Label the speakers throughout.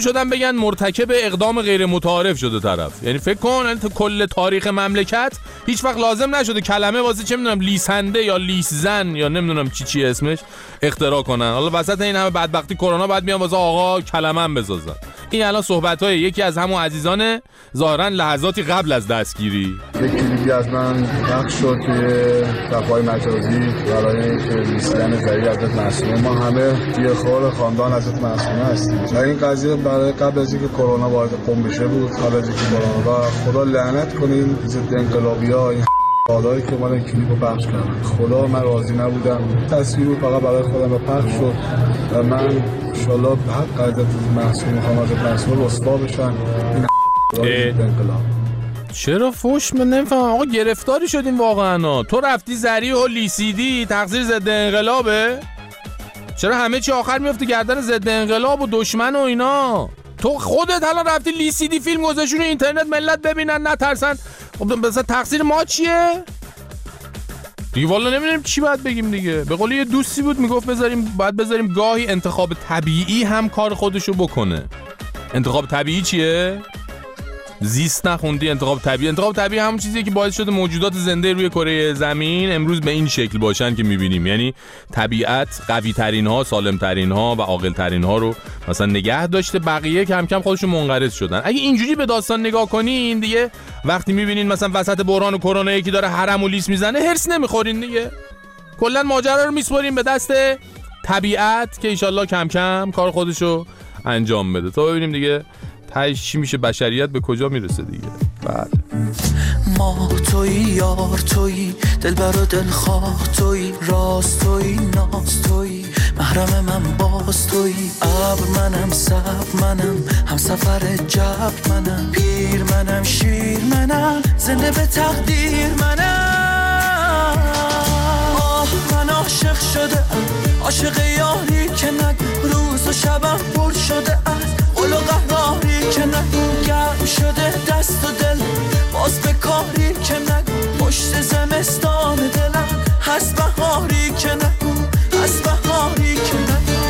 Speaker 1: شدن بگن مرتکب اقدام غیر متعارف شده طرف. یعنی فکر کن تو کل تاریخ مملکت هیچ وقت لازم نشده کلمه واسه چه میدونم لیسنده یا لیسزن یا نمیدونم چی اسمش اختراع کنن. حالا وسط این همه بدبختی کرونا بعد میان واسه آقا کلمه هم بسازن. این الان صحبت‌های یکی از همون عزیزان ظاهراً لحظاتی قبل از دستگیری.
Speaker 2: یک کلیپی از من پخش شد توی صفحه‌های مجازی برای اینکه لیسیدن ذریع حضرت معصومه. ما همه گیرخوار خاندان حضرت معصومه هستیم. و این قضیه برای قبل از اینکه کرونا وارد قم بشه بود. قبل از اینکه کرونا و خدا لعنت کنین ضد انقلابی‌ها این حالایی که من کلیپو پخش کردم. خدا من راضی نبودم. تصویر فقط برای خودم پخش شد و من ان شاءالله به حق حضرت معصومه حضرت معصومه رسوا بشن. این انقلاب
Speaker 1: چرا فوش من نمیفهمم آقا گرفتاری شدیم واقعا. تو رفتی ذریع و لیسیدی تقصیر ضد انقلابه؟ چرا همه چی آخر میفته گردن ضد انقلاب و دشمن و اینا؟ تو خودت الان رفتی لیسیدی فیلم گذاشتون اینترنت ملت ببینن نترسن. خب مثلا تقصیر ما چیه؟ دیگه والا نمیدونیم چی باید بگیم دیگه. به قول یه دوستی بود میگفت باید بذاریم گاهی انتخاب طبیعی هم کار خودشو بکنه. انتخاب طبیعی چیه؟ زیست نخوندی؟ انتخاب طبیعی همون چیزیه که باعث شده موجودات زنده روی کره زمین امروز به این شکل باشن که میبینیم. یعنی طبیعت قوی ترین ها، سالم ترین ها و عاقل ترین ها رو مثلا نگه داشته، بقیه کم کم خودشون منقرض شدن. اگه اینجوری به داستان نگاه کنین دیگه وقتی میبینین مثلا وسط بحران کرونا یکی داره حرم و لیس میزنه هرس نمیخورین دیگه. کلا ماجرا رو میسپاریم به دست طبیعت که ان شاءالله کم کم کار خودشو انجام بده تا ببینیم دیگه تهش چی میشه، بشریت به کجا میرسه دیگه. بله
Speaker 3: ما تویی یار تویی دلبر و دلخواه تویی راست تویی ناز تویی محرم من باز تویی ابر منم صبر منم هم سفر جبر منم پیر منم شیر منم زنده به تقدیر منم آه من عاشق شده عاشق یاری که نگو روز و شبم پر شده از قل و قهاری که نگو گرم شده دست و دل باز به کاری که نگو پشت زمستان دلم هست بهاری که نگو هست بهاری که نگو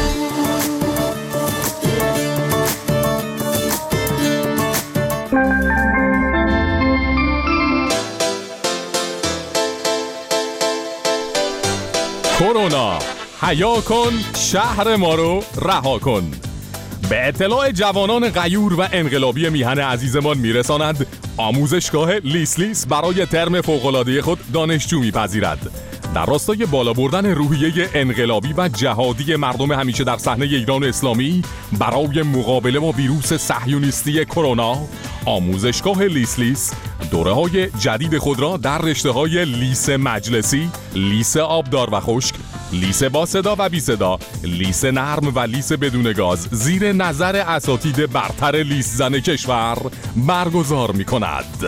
Speaker 1: کرونا حیا کن شهر ما رو رها کن. به اطلاع جوانان غیور و انقلابی میهن عزیزمان میرساند آموزشگاه لیس برای ترم فوق‌العاده خود دانشجو میپذیرد. در راستای بالا بردن روحیه انقلابی و جهادی مردم همیشه در صحنه ایران اسلامی برای مقابله با ویروس صهیونیستی کرونا، آموزشگاه لیس دوره‌های جدید خود را در رشته‌های لیس مجلسی، لیس آبدار و خشک، لیس با صدا و بی صدا، لیس نرم و لیس بدون گاز زیر نظر اساتید برتر لیس زن کشور برگزار می‌کند.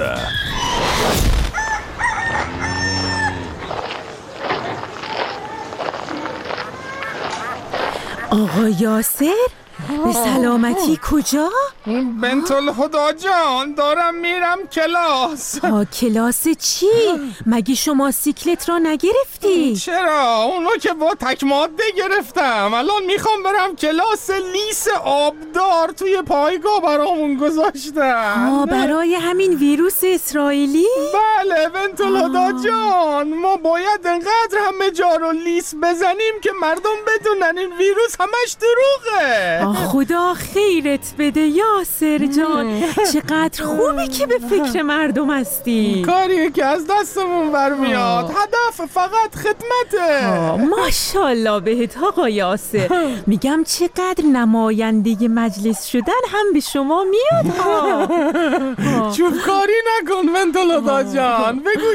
Speaker 4: آقا یاسر به سلامتی کجا؟
Speaker 5: بنت الهدی جان دارم میرم کلاس.
Speaker 4: کلاس چی؟ مگه شما سیکلت را نگرفتی؟
Speaker 5: چرا؟ اونو که با تک ماده گرفتم. الان میخوام برم کلاس لیس آبدار توی پایگاه برامون گذاشتن.
Speaker 4: برای همین ویروس اسرائیلی؟
Speaker 5: بله بنت الهدی جان، ما باید انقدر همه جا رو لیس بزنیم که مردم بدونن این ویروس همش دروغه.
Speaker 4: خدا خیرت بده یاسر جان، چقدر خوبی که به فکر مردم هستی.
Speaker 5: کاری که از دستمون برمیاد، هدف فقط خدمته.
Speaker 4: ماشاءالله بهت آقا یاسر. میگم چقدر نماینده مجلس شدن هم به شما میاد.
Speaker 5: چوب کاری نکن بنت الهدی جان، بگو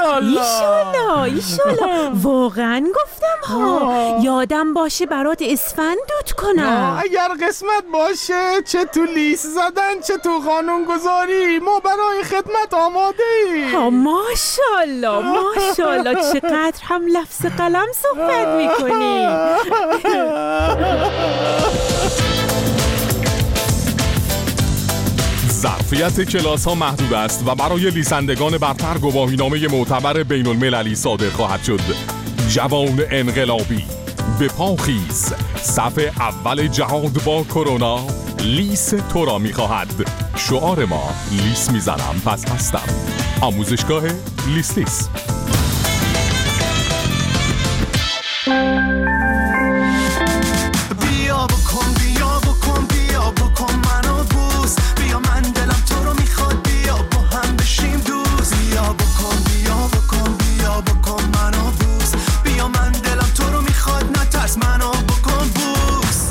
Speaker 5: ایشالله.
Speaker 4: واقعا گفتم یادم باشه برات اسفند دود کنم.
Speaker 5: اگر قسمت باشه چه تو لیس زدن چه تو قانون گذاری ما برای خدمت آماده ایم.
Speaker 4: ماشاءالله چقدر هم لفظ قلم صحبت میکنی.
Speaker 1: ظرفیت کلاس ها محدود است و برای لیسندگان برتر گواهینامه معتبر بین المللی صادر خواهد شد. جوان انقلابی به پا خیز، صف اول جهاد با کرونا
Speaker 6: لیس تو را میخواهد. شعار ما لیس میزنم پس هستم. آموزشگاه لیس لیس.
Speaker 3: بیا بکن بیا بکن بیا بکن منو بوس، بیا من دلم تو رو میخواد، بیا با هم بشیم دوست. بیا بکن بیا بکن بیا بکن منو بوس، بیا من دلم تو رو میخواد، نترس منو بکن بوس.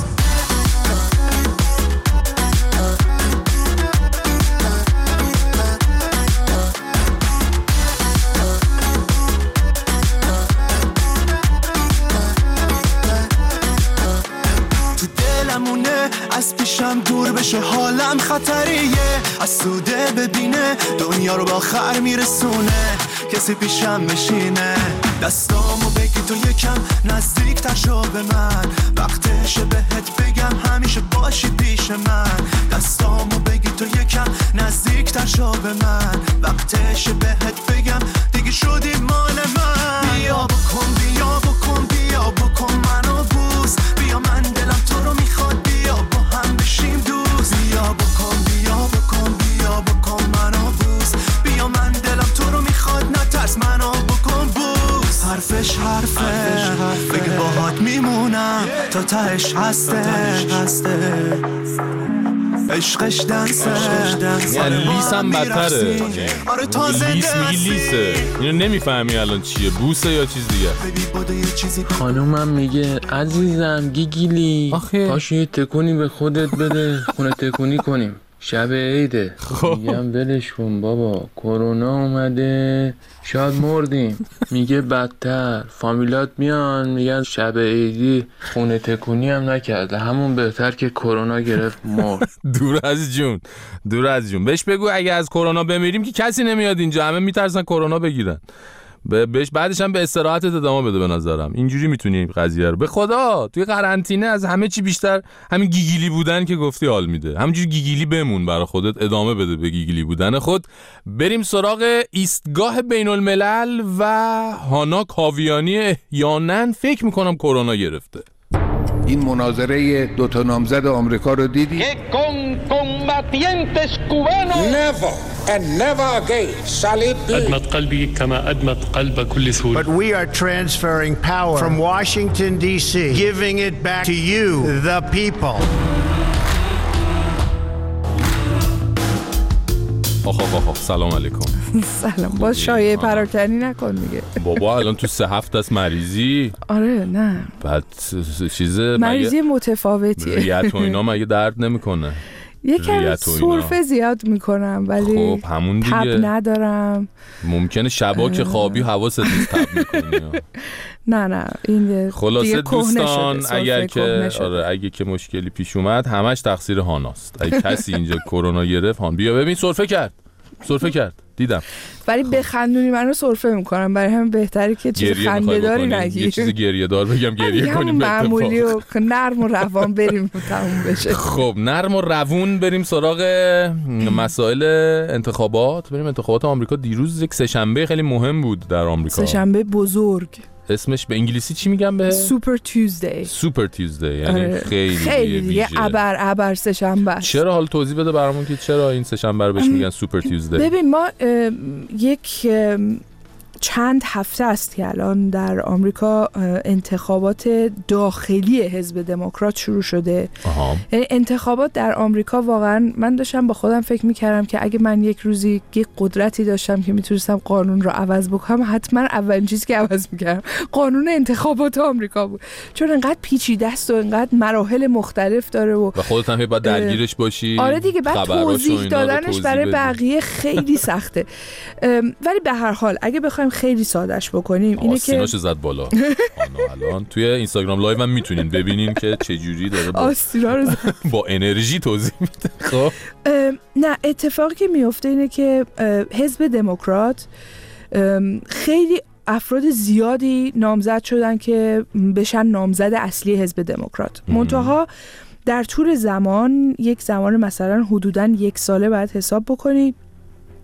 Speaker 3: از پیشم دور بشه حالم خطریه، از سوده ببینه دنیا رو با خر میرسونه، کسی پیشم بشینه دستامو بگی تو یکم نزدیک تر شو به من، وقتشه بهت بگم همیشه باشی پیش من. دستامو بگی تو یکم نزدیک تر شو به من، وقتشه بهت بگم دیگه شدی مال من. بیا بکن بیا بکن بیا بکن منو بوس، بیا من دلم تو رو میخواد، بیا با هم بشیم دوست. بیا بکن بیا بکن بیا بکن منو بوس، بیا من دلم تو رو میخواد، نترس منو بکن بوس. حرفش حرفه بگه باهات میمونم تا تهش هسته، عشقش دنسه.
Speaker 1: یعنی لیس هم بدتره. لیس میگی لیسه، اینو نمیفهمی الان چیه، بوسه یا چیز دیگه.
Speaker 7: خانومم میگه عزیزم گیگیلی پاشو یه تکونی به خودت بده، خونه تکونی کنیم، شب عیده. میگم ولش کن بابا، کرونا اومده شاید مردیم. میگه بدتر، فامیلات میان میگن شب عیدی خونه تکونی هم نکرده، همون بهتر که کرونا گرفت مرد.
Speaker 1: دور از جون بهش بگو اگه از کرونا بمیریم که کسی نمیاد اینجا، همه میترسن کرونا بگیرن. بهش بعدش هم به استراحت ادامه بده. به نظرم اینجوری میتونی قضیه رو، به خدا توی قرنطینه از همه چی بیشتر همین گیگیلی بودن که گفتی حال میده. همینجوری گیگیلی بمون برای خودت، ادامه بده به گیگیلی بودن خود. بریم سراغ ایستگاه بین الملل و هانا کاویانی. احیانا فکر میکنم کرونا گرفته.
Speaker 8: این مناظره دوتا نامزد آمریکا رو دیدی؟
Speaker 9: أدمت قلبي كما أدمت قلب كل سوري.
Speaker 10: But we are transferring power from Washington D.C., giving it back to you, the people.
Speaker 1: آخ سلام علیکم.
Speaker 11: سلام. باز شایعه پراکنی نکن دیگه.
Speaker 1: بابا الان تو 3 هفته است مریضی.
Speaker 11: آره نه.
Speaker 1: بعد
Speaker 11: مریضی متفاوتیه.
Speaker 1: ریت و اینا مگه درد نمیکنه؟
Speaker 11: یکم سرفه زیاد میکنم ولی
Speaker 1: خب همون دیگه.
Speaker 11: تب ندارم.
Speaker 1: ممکنه شبا که خوابی حواست نیست تب میکنی.
Speaker 11: نه این
Speaker 1: خلاصه دوستان اگه که مشکلی پیش اومد همش تقصیر هاناست. اگه کسی اینجا کرونا گرفت هان بیا ببین سرفه کرد دیدم.
Speaker 11: ولی بخندونی منو سرفه میکنم، برای همین بهتره که چیز خنده‌داری نگی.
Speaker 1: یه چیز گریه دار بگم گریه کنیم
Speaker 11: معمولی و نرم و روان بریم تموم بشه.
Speaker 1: خب نرم و روون بریم سراغ مسائل انتخابات. انتخابات آمریکا دیروز یک سه‌شنبه خیلی مهم بود در آمریکا.
Speaker 11: سه‌شنبه بزرگ.
Speaker 1: اسمش به انگلیسی چی میگن به؟
Speaker 11: سوپر تیوزدی.
Speaker 1: یعنی خیلی دیگه
Speaker 11: ابر سه‌شنبه.
Speaker 1: چرا حال توضیح بده برامون که چرا این سه‌شنبه رو بهش میگن سوپر تیوزدی؟
Speaker 11: ببین ما یک چند هفته است که الان در آمریکا انتخابات داخلی حزب دموکرات شروع شده. یعنی انتخابات در آمریکا واقعا من داشتم با خودم فکر میکردم که اگه من یک روزی یک قدرتی داشتم که میتونستم قانون رو عوض بکنم، حتما اولین چیزی که عوض میکردم قانون انتخابات آمریکا بود، چون انقدر پیچیده است و انقدر مراحل مختلف داره و
Speaker 1: خودت هم باید درگیرش باشی.
Speaker 11: آره دیگه، بعد توضیح دادنش برای بقیه خیلی سخته. ولی به هر حال اگه بخوایم خیلی سادهش بکنیم اینه که
Speaker 1: آستیناشو زد بالا. الان توی اینستاگرام لایو هم میتونین ببینین که چه جوری داره
Speaker 11: آستینا رو
Speaker 1: با انرژی توضیح میده. خب
Speaker 11: نه، اتفاقی که میفته اینه که حزب دموکرات خیلی افراد زیادی نامزد شدن که بشن نامزد اصلی حزب دموکرات. منتها در طول زمان، یک زمان مثلا حدوداً 1 ساله باید حساب بکنی،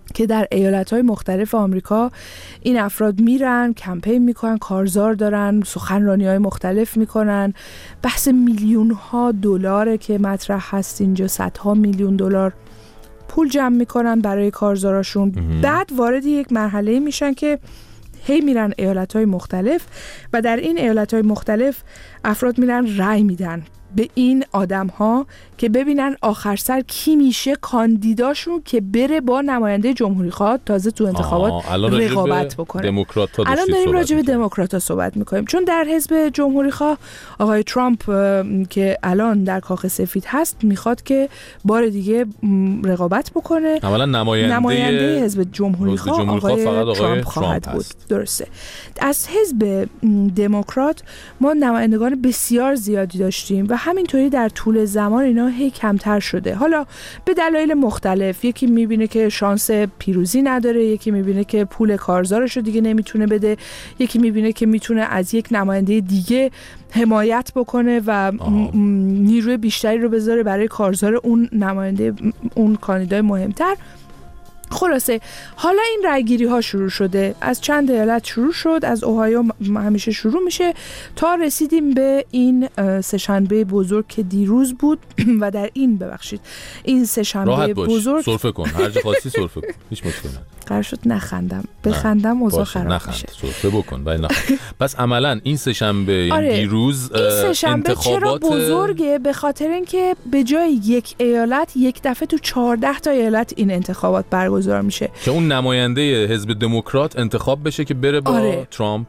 Speaker 11: که در ایالت‌های مختلف آمریکا این افراد میرن، کمپین میکنن، کارزار دارن، سخنرانی‌های مختلف میکنن، بحث میلیون‌ها دلار که مطرح هست اینجا، صدها میلیون دلار پول جمع میکنن برای کارزاراشون. بعد وارد یک مرحله میشن که هی میرن ایالت‌های مختلف و در این ایالت‌های مختلف افراد میرن رأی میدن به این آدم‌ها که ببینن آخر سر کی میشه کاندیداشون که بره با نماینده جمهوری‌خواه تازه تو انتخابات رقابت بکنه. الان داریم راجع به دموکرات‌ها صحبت می‌کنیم، چون در حزب جمهوری‌خواه آقای ترامپ که الان در کاخ سفید هست میخواد که بار دیگه رقابت بکنه.
Speaker 1: اولا
Speaker 11: نماینده حزب جمهوری‌خواه آقای ترامپ خواهد بود. درسته. از حزب دموکرات ما نمایندگان بسیار زیادی داشتیم و همینطوری در طول زمان اینا هی کمتر شده، حالا به دلایل مختلف. یکی میبینه که شانس پیروزی نداره، یکی میبینه که پول کارزارشو دیگه نمیتونه بده، یکی میبینه که میتونه از یک نماینده دیگه حمایت بکنه و نیروی بیشتری رو بذاره برای کارزار اون نماینده، اون کاندیدای مهمتر. خلاصه حالا این رأیگیری ها شروع شده، از چند ایالت شروع شد، از اوهایو همیشه شروع میشه تا رسیدیم به این سه‌شنبه بزرگ که دیروز بود و در این این سه‌شنبه بزرگ
Speaker 1: سرفه کن، هر جا خاصی سرفه کن، هیچ مشکلی نداره.
Speaker 11: قرار شد نخندم، بخندم اوضاع خراب میشه.
Speaker 1: سرفه بکن ولی بس عملا این سه‌شنبه دیروز
Speaker 11: این سه‌شنبه چرا بزرگه؟ به خاطر اینکه به جای یک ایالت یک دفعه تو 14 تا ایالت این انتخابات برگزار میشه
Speaker 1: که اون نماینده حزب دموکرات انتخاب بشه که بره با ترامپ.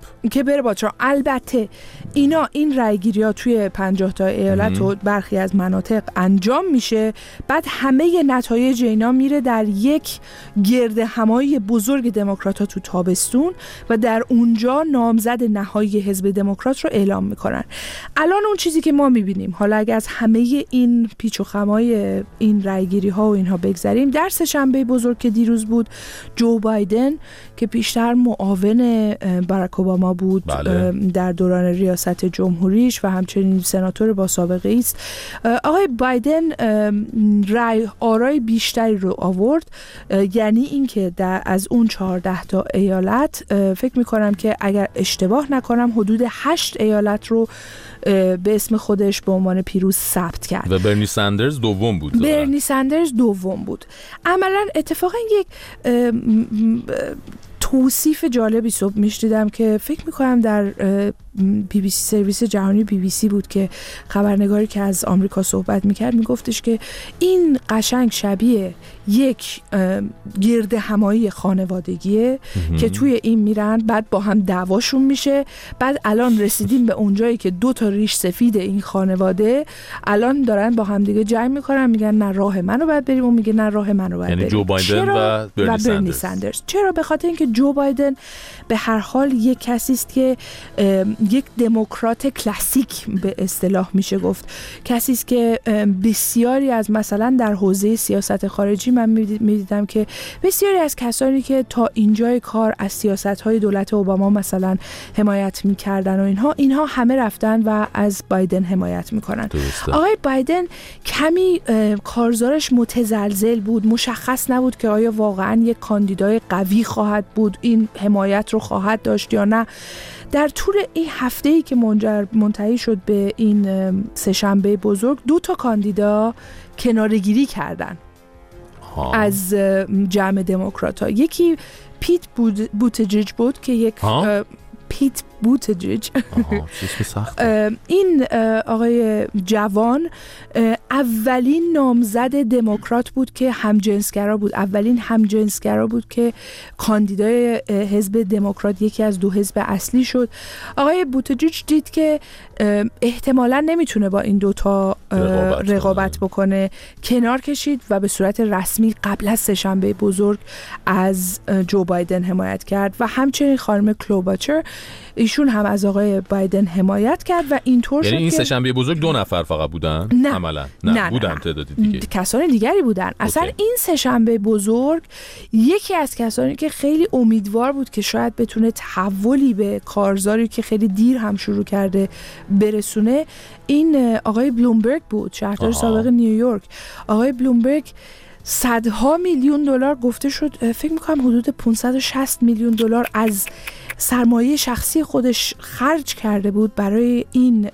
Speaker 11: البته این رأیگیری‌ها توی 50 تا ایالت و برخی از مناطق انجام میشه، بعد همه نتایج اینا میره در یک گرد همایی بزرگ دموکرات‌ها تو تابستون و در اونجا نامزد نهایی حزب دموکرات رو اعلام میکنن. الان اون چیزی که ما میبینیم، حالا اگه از همه این پیچ و خمای این رأیگیری‌ها و اینها بگذریم، در سه‌شنبه بزرگ که دیروز بود، جو بایدن که پیشتر معاون باراک اوباما بود در دوران ریاست جمهوریش و همچنین سناتور با سابقه است، آقای بایدن آرای بیشتری رو آورد. یعنی اینکه از اون 14 تا ایالت فکر میکنم که اگر اشتباه نکنم حدود 8 ایالت رو به اسم خودش به عنوان پیروز ثبت کرد
Speaker 1: و برنی ساندرز دوم بود. عملا
Speaker 11: اتفاقا یک توصیف جالبی صبح میشنیدم که فکر میکنم در BBC سرویس جهانی BBC بود که خبرنگاری که از آمریکا صحبت میکرد میگفتش که این قشنگ شبیه یک گرد همایی خانوادگیه که توی این میرن، بعد با هم دعواشون میشه، بعد الان رسیدیم به اونجایی که 2 تا ریش سفید این خانواده الان دارن با هم دیگه جنگ میکنن، میگن نه راه منو باید بریم، اون میگه نه راه منو باید بریم.
Speaker 1: یعنی جو بایدن و برنی
Speaker 11: ساندرز. چرا؟ به خاطر اینکه جو بایدن به هر حال یک کسی است که یک دموکرات کلاسیک به اصطلاح میشه گفت، کسی است که بسیاری از مثلا در حوزه سیاست خارجی من میدیدم که بسیاری از کسانی که تا اینجای کار از سیاست‌های دولت اوباما مثلا حمایت می‌کردن و اینها همه رفتن و از بایدن حمایت می‌کنن. آقای بایدن کمی کارزارش متزلزل بود، مشخص نبود که آیا واقعاً یک کاندیدای قوی خواهد بود، این حمایت رو خواهد داشت یا نه. در طول این هفته‌ای که منتهی شد به این سه‌شنبه بزرگ، 2 تا کاندیدا کناره‌گیری کردن از جمع دموکرات‌ها. یکی پیت بوتجیج بود که یک پیت بوتجیج این آقای جوان اولین نامزد دموکرات بود که همجنسگرا بود، اولین همجنسگرا بود که کاندیدای حزب دموکرات، یکی از 2 حزب اصلی شد. آقای بوتجیج دید که احتمالاً نمیتونه با این 2 تا رقابت بکنه، کنار کشید و به صورت رسمی قبل از سه‌شنبه بزرگ از جو بایدن حمایت کرد و همچنین خانم کلوباچر ایشون هم از آقای بایدن حمایت کرد و اینطور شد.
Speaker 1: یعنی این سه‌شنبه بزرگ 2 نفر فقط بودن؟
Speaker 11: نه.
Speaker 1: عملا نه بودن تعدادی دیگه،
Speaker 11: کسان دیگری بودن. اصلا این سه‌شنبه بزرگ یکی از کسانی که خیلی امیدوار بود که شاید بتونه تحولی به کارزاری که خیلی دیر هم شروع کرده برسونه، این آقای بلومبرگ بود، شهردار سابق نیویورک. آقای بلومبرگ صدها میلیون دلار گفته شد، فکر میکنم حدود 560 میلیون دلار از سرمایه شخصی خودش خرج کرده بود برای این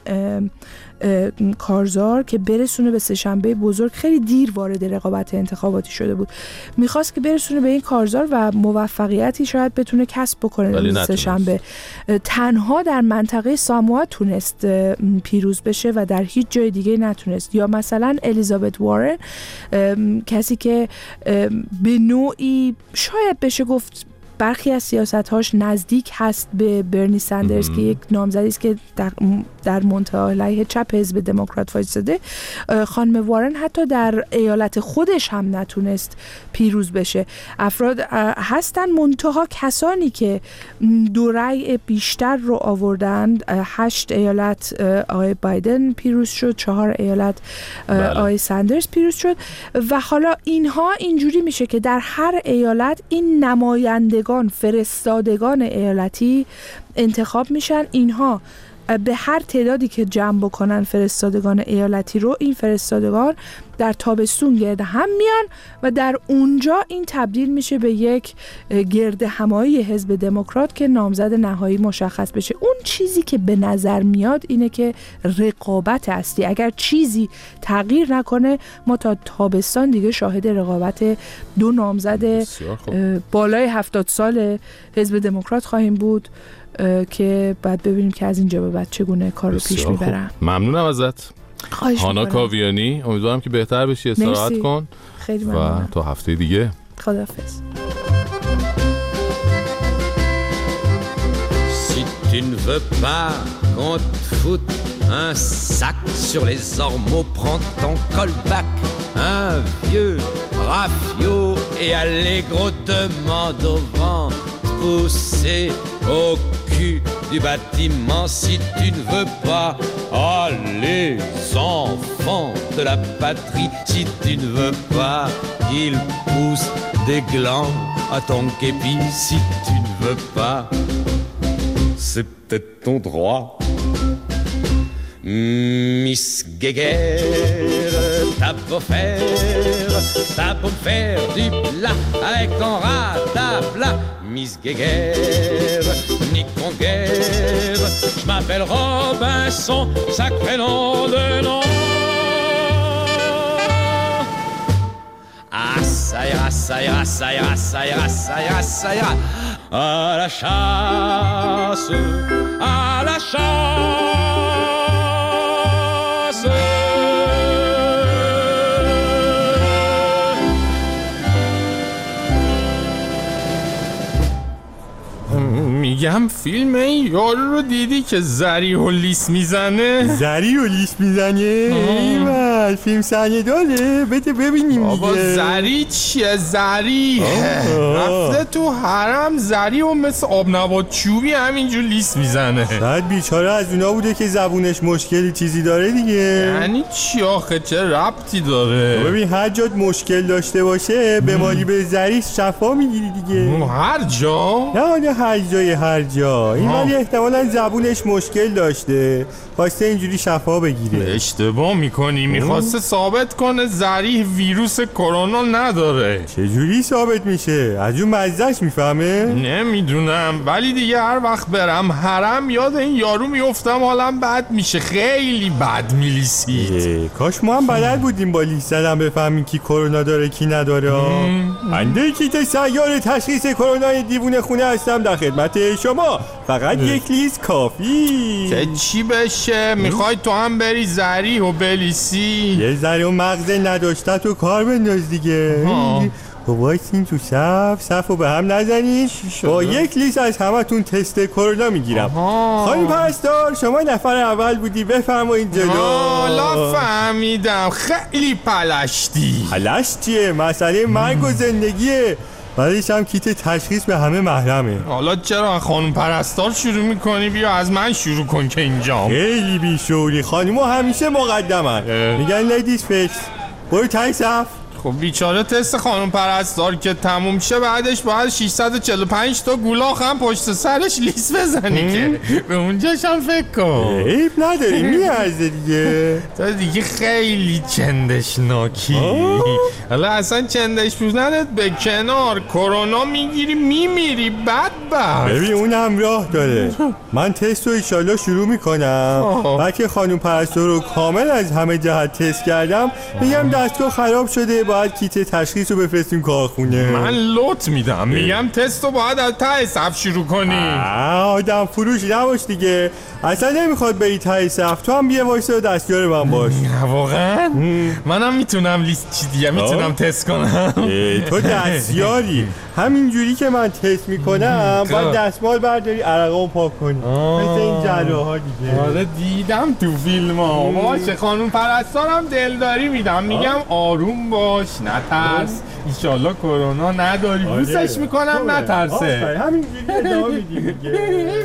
Speaker 11: کارزار که برسونه به سه‌شنبه بزرگ. خیلی دیر وارد رقابت انتخاباتی شده بود، میخواست که برسونه به این کارزار و موفقیتی شاید بتونه کسب بکنه. سه‌شنبه تنها در منطقه ساموا تونست پیروز بشه و در هیچ جای دیگه نتونست. یا مثلا الیزابت وارن، کسی که به نوعی شاید بشه گفت برخی از سیاست‌هاش نزدیک هست به برنی سندرز که یک نامزدی است که در منتها علیه چپ حزب دموکرات وایساده، خانم وارن حتی در ایالت خودش هم نتونست پیروز بشه. افراد هستن منتها کسانی که دو رأی بیشتر رو آوردند، 8 ایالت آقای بایدن پیروز شد، 4 ایالت آقای سندرز پیروز شد. و حالا اینها اینجوری میشه که در هر ایالت این نمایندگان، فرستادگان ایالتی انتخاب میشن. اینها به هر تعدادی که جمع بکنن فرستادگان ایالتی رو، این فرستادگان در تابستون گرد هم میان و در اونجا این تبدیل میشه به یک گرد همایی حزب دموکرات که نامزد نهایی مشخص بشه. اون چیزی که به نظر میاد اینه که رقابت هستی. اگر چیزی تغییر نکنه ما تا تابستان دیگه شاهد رقابت دو نامزد بالای 70 سال حزب دموکرات خواهیم بود که بعد ببینیم که از اینجا به بعد چگونه کار رو پیش میبرن.
Speaker 1: ممنونم ازت هانا کاویانی، امیدوارم که بهتر بشی، استراحت کن.
Speaker 11: خیلی ممنونم.
Speaker 1: و تا هفته دیگه
Speaker 11: خداحافظ.
Speaker 12: Si tu ne veux pas qu'on te foute un sac sur les ormeaux, prends ton callback, un vieux rafio et allégro demande au vent pousser au cul du bâtiment. Si tu ne veux pas, oh les enfants de la patrie, si tu ne veux pas qu'il pousse des glands à ton képi, si tu ne veux pas, c'est peut-être ton droit. Miss Guéguerre, t'as beau faire du plat avec ton rataplat. Miss Guéguerre, ni con guerre, je m'appelle Robinson, sacré nom de nom. Ah, ça ira, ça ira, ça ira, ça ira, ça ira, ça ira. À la chasse, à la chasse.
Speaker 1: میگم فیلم این یارو رو دیدی که زری و لیس میزنه؟
Speaker 13: زری و لیس میزنه؟ ایوال فیلم سنه داره؟ بده ببینیم
Speaker 1: بابا دیگه. زری چیه؟ زری رفته تو حرم زری و مثل آب نبات چوبی همینجور لیس میزنه.
Speaker 13: شاید بیچاره از اونا بوده که زبونش مشکلی چیزی داره دیگه.
Speaker 1: یعنی چی آخه؟ چه ربطی داره؟
Speaker 13: ببین هر جات مشکل داشته باشه به مالی به زری شفا میگیری دیگه.
Speaker 1: هر جا؟
Speaker 13: نه هر جای هر جا. این ولی احتمالاً زبونش مشکل داشته خواسته اینجوری شفا بگیره.
Speaker 1: اشتباه میکنی. میخواسته ثابت کنه زریح ویروس کرونا نداره.
Speaker 13: چجوری ثابت میشه؟ از اون مزهش میفهمه؟
Speaker 1: نمیدونم ولی دیگه هر وقت برم حرم یاد این یارو میفتم حالم بد میشه. خیلی بد میلیسید.
Speaker 13: کاش ما هم بلد بودیم با لیست زدن بفهمیم کی کرونا داره کی نداره. بنده کیت سیار تشخیص کرونا دیوونه خونه هستم، در خدمت شما. فقط یک لیست کافی.
Speaker 1: که چی بشه؟ میخوای تو هم بری زریح و بلیسی؟
Speaker 13: یه ذره و مغز نداشته تو کار بنداز دیگه. وایسین تو صف رو به هم نزنین. با یک لیست از همتون تست کرونا میگیرم. خانم پرستار شما نفر اول بودی، بفرمایید جلو.
Speaker 1: حالا فهمیدم خیلی پلشتی.
Speaker 13: پلشت چیه؟ مسئله مرگ و زندگیه. بعدش هم کیت تشخیص به همه محرمه.
Speaker 1: حالا چرا خانم پرستار شروع میکنی؟ بیا از من شروع کن که اینجا.
Speaker 13: خیلی بیشوری. خانم‌ها همیشه مقدمن. میگن لیدیز فیکس. برو تای صف.
Speaker 1: خب بیچاره تست خانم پرستار که تموم شه بعدش باید 645 تا گولاخ هم پشت سرش لیس بزنی که به اونجاش هم فکر کن.
Speaker 13: عیب نداری میارزه دیگه.
Speaker 1: تو دیگه خیلی چندشناکی. حالا اصلا چندش بودنت به کنار، کرونا میگیری میمیری بدبخت.
Speaker 13: ببین اون هم راه داره. من تست رو ایشالله شروع میکنم. بعد که خانم پرستار رو کامل از همه جهت تست کردم میگم دستگاه خراب شده، باید کیت تشخیص رو بفرستیم کارخونه.
Speaker 1: من لط میدم، میگم تست رو باید از ته صف شروع کنی.
Speaker 13: آدم فروش نباش دیگه، اصلا نمیخواد بری ته صف. تو هم بیا وایسا دستیار من باش.
Speaker 1: واقعا منم میتونم لیست چی دیگه میتونم تست کنم.
Speaker 13: تو دستیاری، همینجوری که من تست میکنم باید دستمال برداری عرقامو پاک کنی مثل این جراحا دیگه.
Speaker 1: آره دیدم تو فیلم ها. باشه خانم پرستارم دلداری میدم، میگم آروم باش نترس، ایشالله کرونا نداری. بوسش میکنم نترسه.
Speaker 13: همینجوری ادامه میدیم دیگه.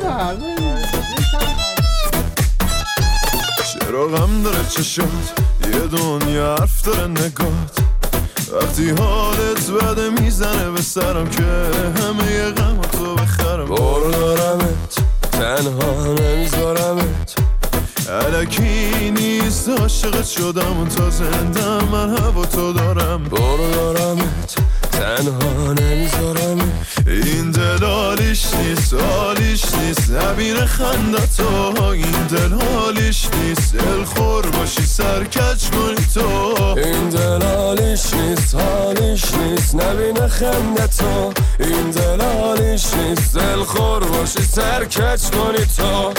Speaker 14: چرا غم داره چشات، یه دنیا حرف داره نگات، وقتی حالت بده میزنه به سرم که همه ی غم تو بخرم. برو دارمت تنها نمیذارمت، الکی نیست عاشقت شدم و تا زنده من هوا تو دارم. برو دارمت تنها نمیذارمت، این دل حالیش نیست حالیش نیست نبینه خندتو، این دل حالیش نیست دلخور باشی سرکج کنی تو. این دل حالیش نیست حالیش نیست نبینه خندتو، این دل حالیش نیست دلخور باشی سرکج کنی تو.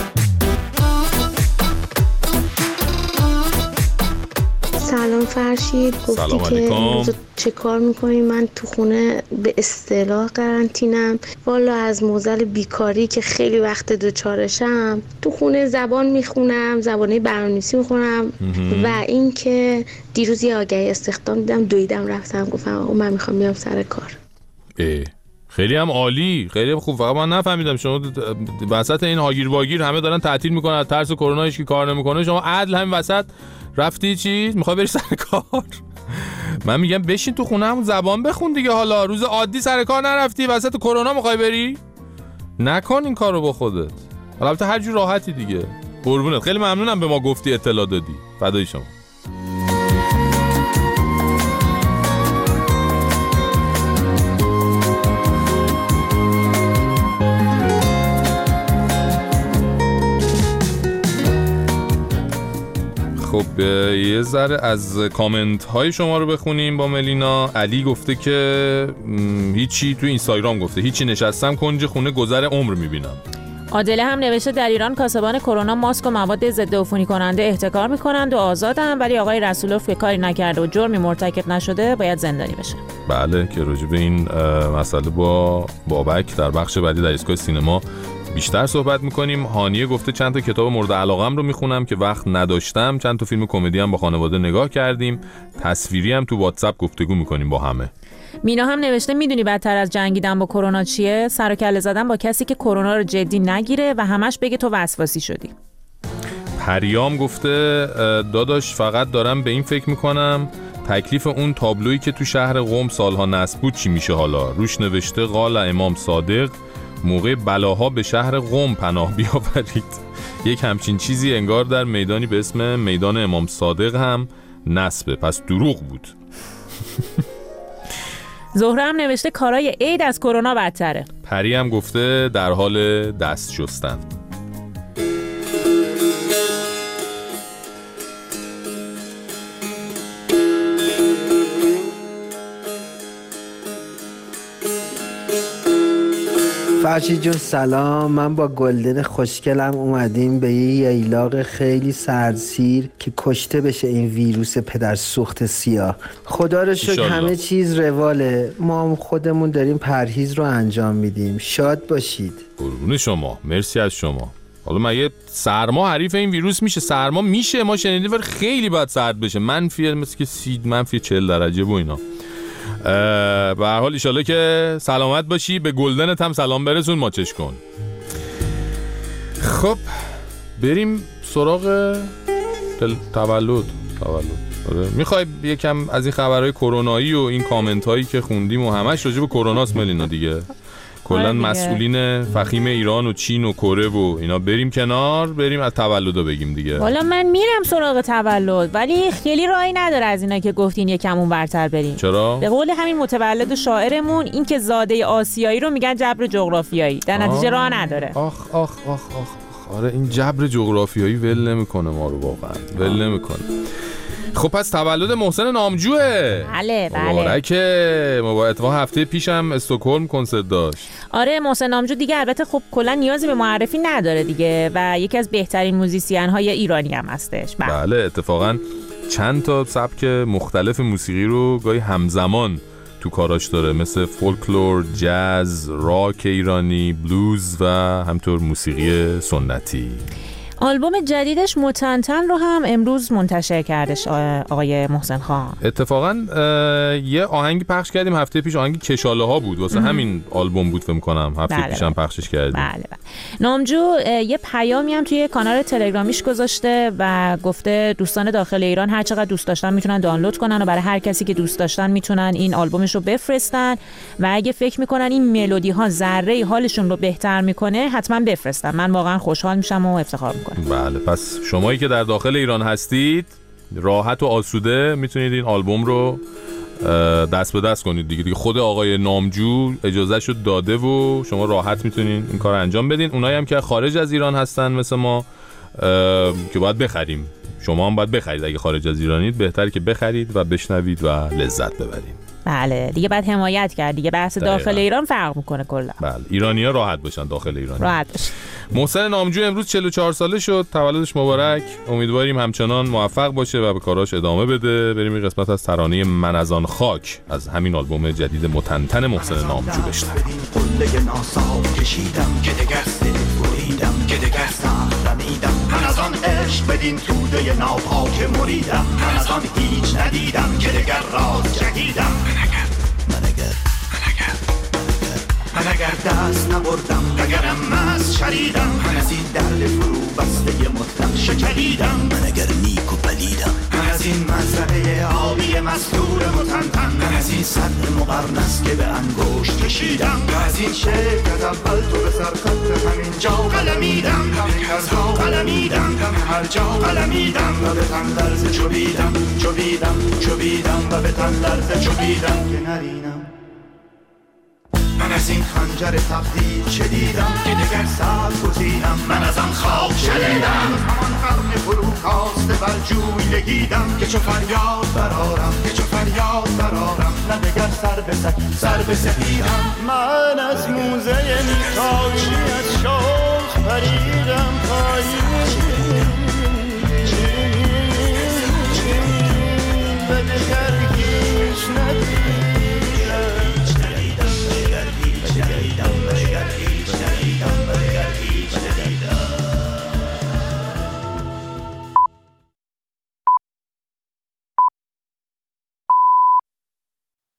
Speaker 15: سلام فرشید، گفتی که چه کار میکنی؟ من تو خونه به اصطلاح قرنطینم. والا از معضل بیکاری که خیلی وقت دوچارشم تو خونه زبان میخونم، زبانه برنامه‌نویسی میخونم و اینکه دیروز یه آگهی استخدام دیدم دویدم رفتم گفتم آقا من میخوام بیام سر کار.
Speaker 1: خیلی هم عالی، خیلی خوب. فقط من نفهمیدم شما وسط این هاگیر واگیر همه دارن تعطیل میکنن از ترس کرونا، هیچ کی کار نمیکنه، شما عدل همین وسط رفتی چی؟ میخوای بری سر کار؟ من میگم بشین تو خونه همون زبان بخون دیگه. حالا روز عادی سر کار نرفتی، وسط کرونا میخوای بری؟ نکن این کارو با خودت. البته هر جور راحتی دیگه. قربونت، خیلی ممنونم به ما گفتی، اطلاع دادی. فدای شما. خب یه ذره از کامنت های شما رو بخونیم با ملینا. علی گفته که هیچی، تو اینستاگرام گفته هیچی، نشستم کنج خونه گذر عمر میبینم.
Speaker 16: عادله هم نوشته در ایران کاسبان کرونا ماسک و مواد ضد عفونی کننده احتکار میکنند و آزادن، ولی آقای رسولوف که کاری نکرده و جرمی مرتکب نشده باید زندانی بشه.
Speaker 1: بله که راجع به این مسئله با بابک در بخش بعدی در ایستگاه سینما بیشتر صحبت میکنیم. هانیه گفته چند تا کتاب مورد علاقه‌ام رو میخونم که وقت نداشتم. چند تا فیلم کمدی هم با خانواده نگاه کردیم. تصویری هم تو واتساپ گفتگو میکنیم با همه.
Speaker 16: مینا هم نوشته میدونی بدتر از جنگیدن با کرونا چیه؟ سر و کله زدن با کسی که کرونا رو جدی نگیره و همش بگه تو وسواسی شدی.
Speaker 1: پریام گفته داداش فقط دارم به این فکر میکنم تکلیف اون تابلویی که تو شهر قم سالها نصب بود چی میشه حالا؟ روش نوشته قال امام صادق موقع بلاها به شهر قم پناه بیاورید. یک همچین چیزی انگار در میدانی به اسم میدان امام صادق هم نصبه، پس دروغ بود.
Speaker 16: زهره هم نوشته کارای عید از کرونا بدتره.
Speaker 1: پری هم گفته در حال دست شستن.
Speaker 17: فرشید جون سلام، من با گلدن خوشگلم اومدیم به یه ییلاق خیلی سردسیر که کشته بشه این ویروس پدر سوخت سیاه. خدا رو شکر همه چیز رواله، ما هم خودمون داریم پرهیز رو انجام میدیم. شاد باشید.
Speaker 1: قربون شما، مرسی از شما. حالا مگه سرما حریف این ویروس میشه؟ سرما میشه، ما شنیدیم ولی خیلی باید سرد بشه، منفی مثل که منفی 40 درجه و اینا. به هر حال ایشالله که سلامت باشی. به گلدنت هم سلام برسون، ماچش کن. خب بریم سراغ تولد. آره میخوای یکم از این خبرهای کرونایی و این کامنت هایی که خوندیم و همش راجع به کروناست ملینا دیگه، کلا مسئولین فخیم ایران و چین و کره و اینا بریم کنار، بریم از تولدا بگیم دیگه.
Speaker 16: والا من میرم سراغ تولد، ولی خیلی راهی نداره از اینا که گفتین یکم اون برتر بریم.
Speaker 1: چرا؟
Speaker 16: به قول همین متولد شاعرمون، این که زاده آسیایی رو میگن جبر جغرافیایی، در نتیجه راه نداره.
Speaker 1: آخ آخ آخ آخ آره این جبر جغرافیایی ول نمیکنه ما رو، واقعا ول نمیکنه. خب پس تولد محسن نامجوه.
Speaker 16: بله
Speaker 1: مبارکه. اتفاق هفته پیشم استکهلم کنسرت داشت.
Speaker 16: آره محسن نامجو دیگه البته خب کلا نیازی به معرفی نداره دیگه و یکی از بهترین موزیسین های ایرانی هم هستش.
Speaker 1: بله اتفاقا چند تا سبک مختلف موسیقی رو گاهی همزمان تو کاراش داره، مثل فولکلور، جاز، راک ایرانی، بلوز و همطور موسیقی سنتی.
Speaker 16: آلبوم جدیدش متنتن رو هم امروز منتشر کردش آقای محسن خان.
Speaker 1: اتفاقا یه آهنگی پخش کردیم هفته پیش، آهنگ کشاله ها بود، واسه همین آلبوم بود فکر می‌کنم هفته پیشم پخشش کردیم.
Speaker 16: بله. نامجو یه پیامی هم توی کانال تلگرامیش گذاشته و گفته دوستان داخل ایران هر چقدر دوست داشتن میتونن دانلود کنن و برای هر کسی که دوست داشتن میتونن این آلبومش رو بفرستن و اگه فکر میکنن این ملودی ها ذره حالشون رو بهتر میکنه حتما بفرستن. من واقعا خوشحال میشم و افتخار میکنم.
Speaker 1: بله پس شمایی که در داخل ایران هستید راحت و آسوده میتونید این آلبوم رو دست به دست کنید دیگه. خود آقای نامجو اجازهشو داده و شما راحت میتونید این کار انجام بدین. اونایی هم که خارج از ایران هستن مثل ما که باید بخریم، شما هم باید بخرید. اگه خارج از ایرانید بهتر که بخرید و بشنوید و لذت ببرید.
Speaker 16: بله دیگه بعد حمایت کرد دیگه. بحث داخل ایران فرق میکنه کلا.
Speaker 1: بله ایرانی‌ها راحت باشن، داخل ایران
Speaker 16: راحت باشن.
Speaker 1: محسن نامجو امروز 44 ساله شد، تولدش مبارک. امیدواریم همچنان موفق باشه و به کاراش ادامه بده. بریم این قسمت از ترانه من از آن خاک از همین آلبوم جدید متنتن محسن نامجو بشنویم.
Speaker 3: قله ناصاف کشیدم که دگر بریدم که دگر سهرمیدم. من از آن عشق بدین توده ناپاک مریدم. من از آن هیچ ندیدم که دگر راز جگیدم. من اگر دست نبردم اگرم مست شریدم. من از این درد فرو بسته مطلق شکریدم. من اگر نیک و پلیدم. من از این مزرعه آبی مستور متنتن. من از این صدر مقرنس که به انگشت کشیدم. من از این شعر که اول تو به سرخط همین جا قلمیدم. همین کسها قلمیدم. همین هر جا قلمیدم و به تن لرز چوبیدم و به تن لرز چوبیدم که نرینم. من از این خنجر تقدیر چه دیدم که دگر سر گزیدم. من از آن خواب شنیدم همان قرن فروکاسته بر جوی لگیدم که چو فریاد برارم نه دگر سر به سپیدم. من از موزه میکایی از شوق پریدم به دگر هیچ ندیدم.